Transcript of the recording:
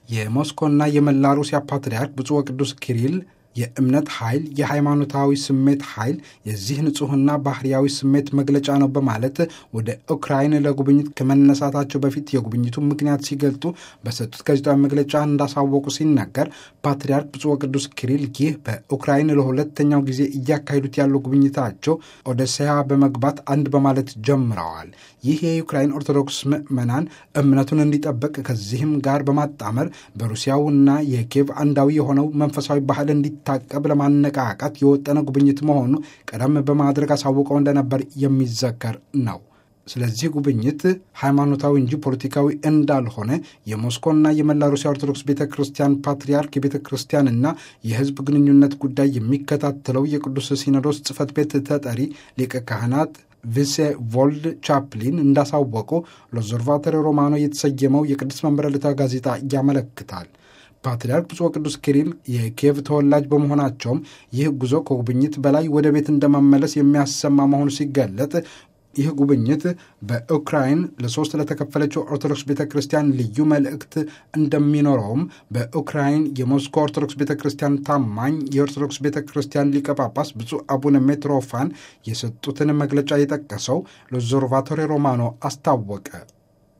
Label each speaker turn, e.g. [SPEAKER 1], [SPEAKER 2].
[SPEAKER 1] የሞስኮና የመላ ሩሲያ ፓትርያርክ ብፁዕ ወቅዱስ ኪሪል የእምነት ኃይል የሃይማኖታዊ ስሜት ኃይል የዚህ ንጹሕና ባህርያዊ ስሜት መግለጫ ነው በማለት ወደ ኡክራይን ለጉብኝት ከመነሳታቸው በፊት የጉብኝቱ ምክንያት ሲገልጡ በሰጡት ጋዜጣዊ መግለጫ እንዳሳወቁ ሲናገር ፓትርያርክ ብፁዕ ወቅዱስ ኪሪል ይህ በኡክራይን ለሁለተኛው ጊዜ እያካሄዱት ያለው ጉብኝታቸው ኦዴሴያ በመግባት አንድ በማለት ጀምረዋል። ይህ የዩክራይን ኦርቶዶክስ ምዕመናን እምነቱን እንዲጠብቅ ከዚህም ጋር በማጣመር በሩሲያውና የኪየቭ አንዳዊ የሆነው መንፈሳዊ ባህል ታቀብ ለማነቃቃት የወጠነ ጉብኝት መሆኑ ቀደም በማድረግ አሳውቀው እንደነበር የሚዘከር ነው። ስለዚህ ጉብኝት ሃይማኖታዊ እንጂ ፖለቲካዊ እንዳልሆነ የሞስኮና የመላ ሩሲያ ኦርቶዶክስ ቤተክርስቲያን ፓትርያርክ የቤተክርስቲያንና የሕዝብ ግንኙነት ጉዳይ የሚከታተለው የቅዱስ ሲኖዶስ ጽሕፈት ቤት ተጠሪ ሊቀ ካህናት ቪሴቮልድ ቻፕሊን እንዳሳወቁ ሎዞርቫቶሪ ሮማኖ የተሰየመው የቅዱስ መንበረ ልዕልት ጋዜጣ ያመለክታል። ፓትርያርክ ብፁዕ ወቅዱስ ኪሪል የኪየቭ ተወላጅ በመሆናቸውም ይህ ጉዞ ከጉብኝት በላይ ወደ ቤት እንደመመለስ የሚያሰማ መሆኑ ሲገለጥ ይህ ጉብኝት በኡክራይን ለሶስት ለተከፈለችው ኦርቶዶክስ ቤተ ክርስቲያን ልዩ መልእክት እንደሚኖረውም በኡክራይን የሞስኮ ኦርቶዶክስ ቤተ ክርስቲያን ታማኝ የኦርቶዶክስ ቤተ ክርስቲያን ሊቀ ጳጳስ ብፁዕ አቡነ ሜትሮፋን የሰጡትን መግለጫ የጠቀሰው ሎዞርቫቶሪ ሮማኖ አስታወቀ።